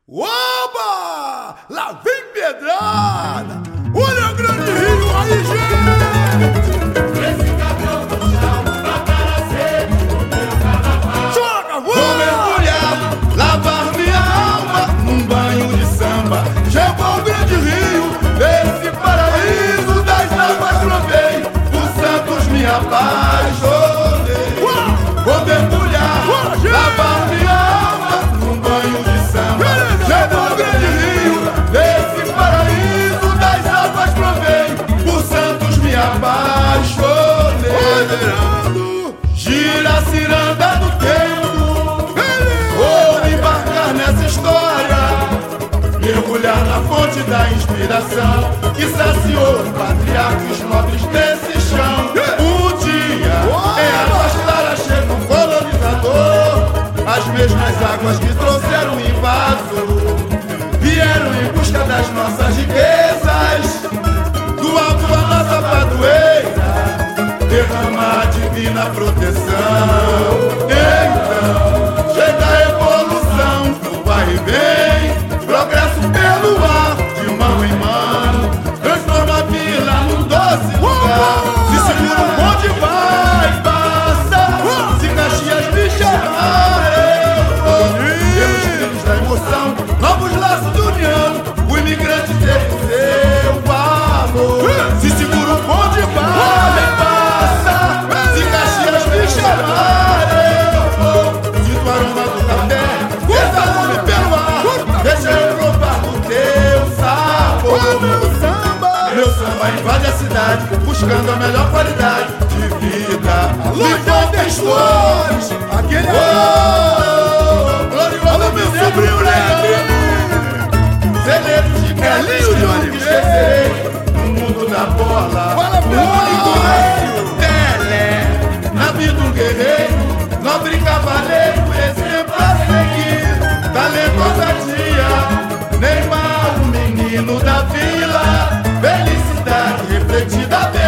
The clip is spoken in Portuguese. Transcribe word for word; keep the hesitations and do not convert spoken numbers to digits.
Oba! Lá vem pedrada! Olha o grande rio aí, gente! Esse cabrão do chão, pra cara seco, no meu carnaval. Joga, Vou vou! mergulhar, lavar minha alma num banho de samba. Chegou o grande rio, desse paraíso das águas provei. Por Santos me apaixonei. Vou mergulhar, lavar minha alma num banho de samba. Chegou o grande rio, desse paraíso das águas provei. Por Santos me apaixonei. Gira a ciranda do tempo, vou embarcar nessa história, mergulhar na fonte da inspiração que saciou os patriarcas nobres desse chão. Um dia, em águas claras chega um colonizador, as mesmas águas que trouxeram o invasor vieram em busca das nossas riquezas, do alto da nossa padroeira derrama a divina proteção. Então chega a evolução, do vai e vem, progresso pelo ar, de mão em mão, transforma a vila num doce lugar. Se segura o bonde vai, passa, se Caxias me chamarem, pelos trilhos da emoção, novos laços de união, o imigrante tem o seu valor. Se segura o bonde vai, passa, se Caxias me chamarem, sinto o aroma do café, exalume pelo ar, deixa eu provar do teu sabor. Meu samba! Meu samba invade a cidade, buscando a melhor qualidade de vida. Luta das flores! Aquele Oh, glorioso Alô, meu sobrinho Leandro! celeiros de Carlinhos de Oliveira! esquecerei no mundo da bola. Fala pro o único Léo! rei, Pelé, na vida um guerreiro, nobre cavaleiro, exemplo a seguir. Talentosa tia, Neymar, o menino da vila, felicidade refletida bem.